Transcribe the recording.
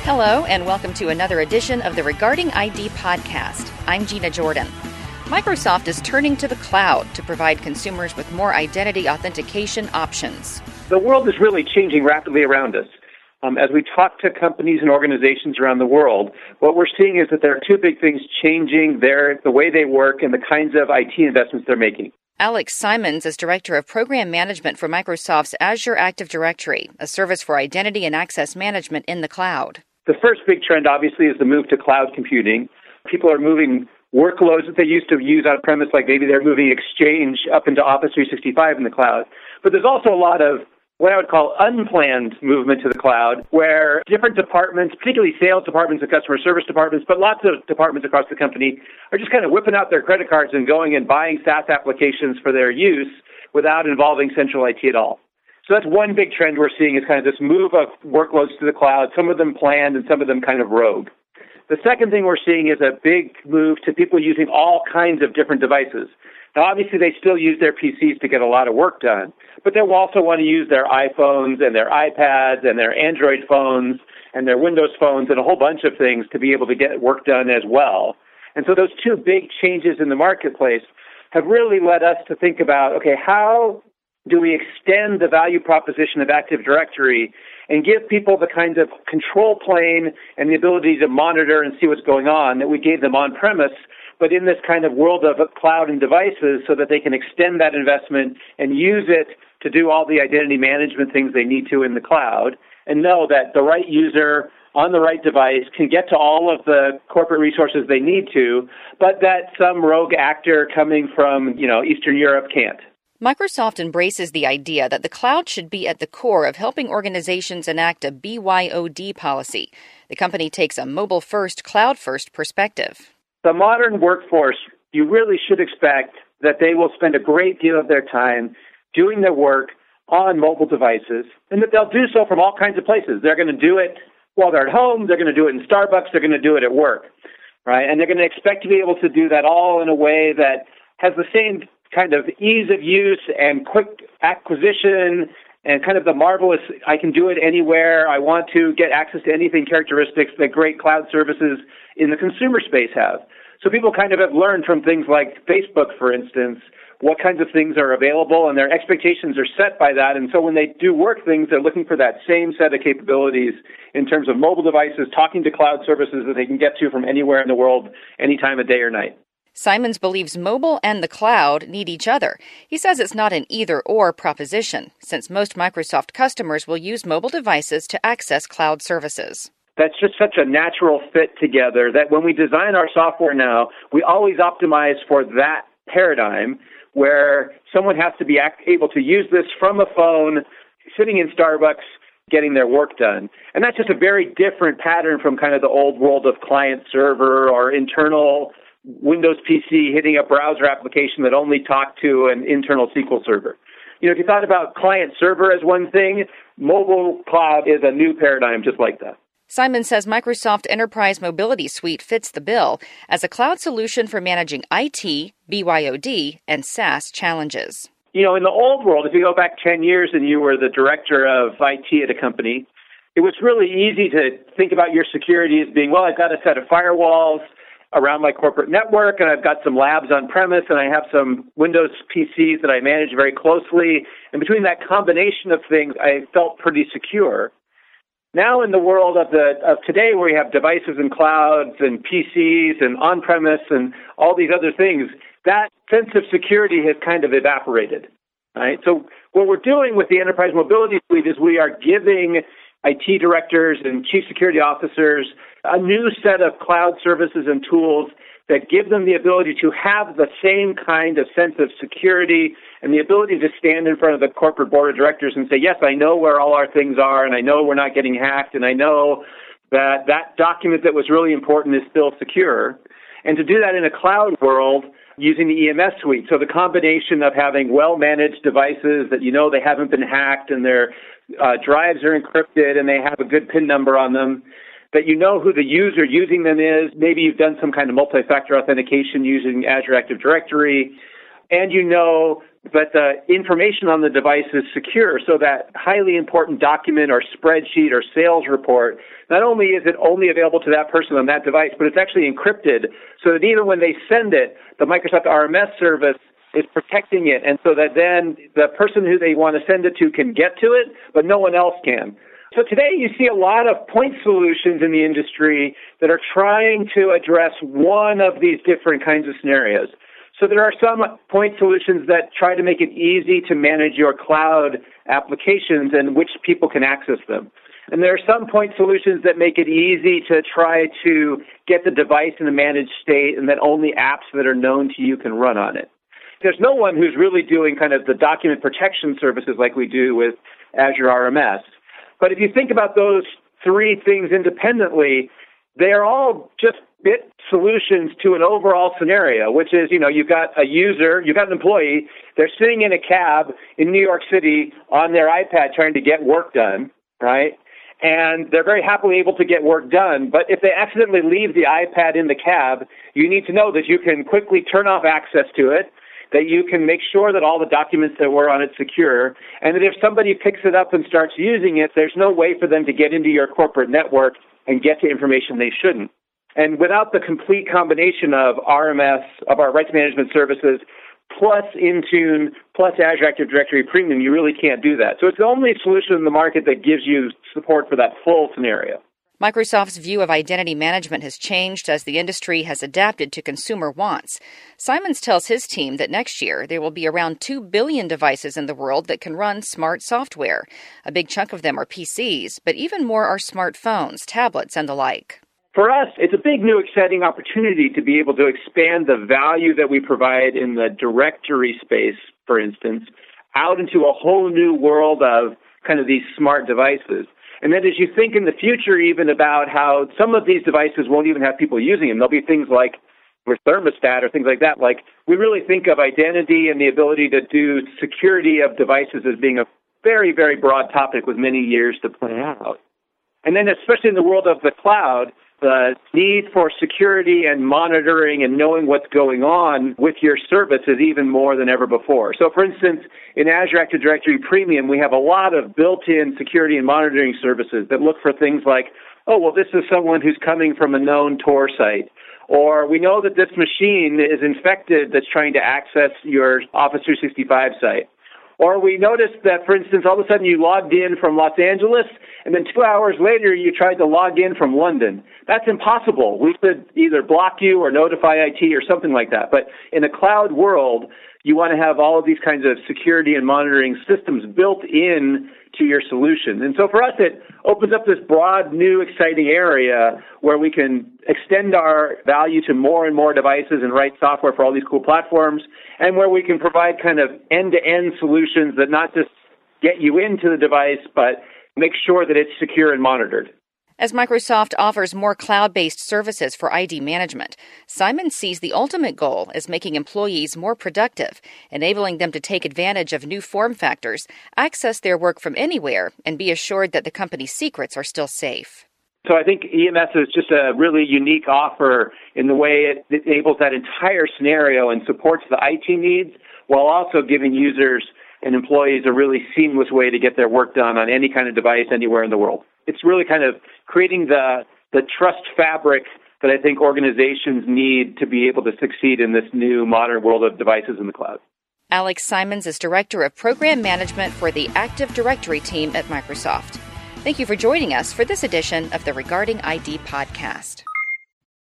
Hello, and welcome to another edition of the Regarding ID podcast. I'm Gina Jordan. Microsoft is turning to the cloud to provide consumers with more identity authentication options. The world is really changing rapidly around us. As we talk to companies and organizations around the world, what we're seeing is that there are two big things changing the way they work and the kinds of IT investments they're making. Alex Simons is Director of Program Management for Microsoft's Azure Active Directory, a service for identity and access management in the cloud. The first big trend, obviously, is the move to cloud computing. People are moving workloads that they used to use on-premise, like maybe they're moving Exchange up into Office 365 in the cloud. But there's also a lot of what I would call unplanned movement to the cloud, where different departments, particularly sales departments and customer service departments, but lots of departments across the company, are just kind of whipping out their credit cards and going and buying SaaS applications for their use without involving central IT at all. So that's one big trend we're seeing, is kind of this move of workloads to the cloud, some of them planned and some of them kind of rogue. The second thing we're seeing is a big move to people using all kinds of different devices. Now, obviously, they still use their PCs to get a lot of work done, but they'll also want to use their iPhones and their iPads and their Android phones and their Windows phones and a whole bunch of things to be able to get work done as well. And so those two big changes in the marketplace have really led us to think about, okay, how do we extend the value proposition of Active Directory and give people the kind of control plane and the ability to monitor and see what's going on that we gave them on-premise, but in this kind of world of cloud and devices, so that they can extend that investment and use it to do all the identity management things they need to in the cloud, and know that the right user on the right device can get to all of the corporate resources they need to, but that some rogue actor coming from, Eastern Europe can't. Microsoft embraces the idea that the cloud should be at the core of helping organizations enact a BYOD policy. The company takes a mobile-first, cloud-first perspective. The modern workforce, you really should expect that they will spend a great deal of their time doing their work on mobile devices, and that they'll do so from all kinds of places. They're going to do it while they're at home, they're going to do it in Starbucks, they're going to do it at work, right? And they're going to expect to be able to do that all in a way that has the same kind of ease of use and quick acquisition and kind of the marvelous, I can do it anywhere, I want to get access to anything characteristics that great cloud services in the consumer space have. So people kind of have learned from things like Facebook, for instance, what kinds of things are available, and their expectations are set by that. And so when they do work things, they're looking for that same set of capabilities in terms of mobile devices, talking to cloud services that they can get to from anywhere in the world, any time of day or night. Simons believes mobile and the cloud need each other. He says it's not an either-or proposition, since most Microsoft customers will use mobile devices to access cloud services. That's just such a natural fit together that when we design our software now, we always optimize for that paradigm where someone has to be able to use this from a phone, sitting in Starbucks, getting their work done. And that's just a very different pattern from kind of the old world of client-server or internal Windows PC hitting a browser application that only talked to an internal SQL server. If you thought about client-server as one thing, mobile cloud is a new paradigm just like that. Simon says Microsoft Enterprise Mobility Suite fits the bill as a cloud solution for managing IT, BYOD, and SaaS challenges. In the old world, if you go back 10 years and you were the director of IT at a company, it was really easy to think about your security as being, well, I've got a set of firewalls around my corporate network, and I've got some labs on premise, and I have some Windows PCs that I manage very closely. And between that combination of things, I felt pretty secure. Now in the world of today, where we have devices and clouds and PCs and on-premise and all these other things, that sense of security has kind of evaporated, right? So what we're doing with the Enterprise Mobility Suite is we are giving IT directors and chief security officers a new set of cloud services and tools that give them the ability to have the same kind of sense of security and the ability to stand in front of the corporate board of directors and say, yes, I know where all our things are, and I know we're not getting hacked, and I know that that document that was really important is still secure. And to do that in a cloud world using the EMS suite. So the combination of having well-managed devices that they haven't been hacked and their drives are encrypted and they have a good PIN number on them, that who the user using them is. Maybe you've done some kind of multi-factor authentication using Azure Active Directory. and you know that the information on the device is secure, so that highly important document or spreadsheet or sales report, not only is it only available to that person on that device, but it's actually encrypted so that even when they send it, the Microsoft RMS service is protecting it, and so that then the person who they want to send it to can get to it, but no one else can. So today you see a lot of point solutions in the industry that are trying to address one of these different kinds of scenarios. So there are some point solutions that try to make it easy to manage your cloud applications and which people can access them. And there are some point solutions that make it easy to try to get the device in a managed state and that only apps that are known to you can run on it. There's no one who's really doing kind of the document protection services like we do with Azure RMS. But if you think about those three things independently, they're all just bit solutions to an overall scenario, which is, you've got a user, you've got an employee, they're sitting in a cab in New York City on their iPad trying to get work done, right? And they're very happily able to get work done, but if they accidentally leave the iPad in the cab, you need to know that you can quickly turn off access to it, that you can make sure that all the documents that were on it secure, and that if somebody picks it up and starts using it, there's no way for them to get into your corporate network and get to information they shouldn't. And without the complete combination of RMS, of our rights management services, plus Intune, plus Azure Active Directory Premium, you really can't do that. So it's the only solution in the market that gives you support for that full scenario. Microsoft's view of identity management has changed as the industry has adapted to consumer wants. Simons tells his team that next year there will be around 2 billion devices in the world that can run smart software. A big chunk of them are PCs, but even more are smartphones, tablets, and the like. For us, it's a big, new, exciting opportunity to be able to expand the value that we provide in the directory space, for instance, out into a whole new world of kind of these smart devices. And then as you think in the future even about how some of these devices won't even have people using them, there'll be things like with thermostat or things like that. Like, we really think of identity and the ability to do security of devices as being a very, very broad topic with many years to play out. And then especially in the world of the cloud, the need for security and monitoring and knowing what's going on with your service is even more than ever before. So, for instance, in Azure Active Directory Premium, we have a lot of built-in security and monitoring services that look for things like, oh, well, this is someone who's coming from a known Tor site. Or we know that this machine is infected that's trying to access your Office 365 site. Or we noticed that, for instance, all of a sudden you logged in from Los Angeles, and then 2 hours later you tried to log in from London. That's impossible. We could either block you or notify IT or something like that. But in a cloud world, you want to have all of these kinds of security and monitoring systems built in to your solution. And so for us, it opens up this broad, new, exciting area where we can extend our value to more and more devices and write software for all these cool platforms, and where we can provide kind of end-to-end solutions that not just get you into the device, but make sure that it's secure and monitored. As Microsoft offers more cloud-based services for ID management, Simons sees the ultimate goal as making employees more productive, enabling them to take advantage of new form factors, access their work from anywhere, and be assured that the company's secrets are still safe. So I think EMS is just a really unique offer in the way it enables that entire scenario and supports the IT needs while also giving users and employees a really seamless way to get their work done on any kind of device anywhere in the world. It's really kind of creating the trust fabric that I think organizations need to be able to succeed in this new modern world of devices in the cloud. Alex Simons is Director of Program Management for the Active Directory team at Microsoft. Thank you for joining us for this edition of the Regarding ID podcast.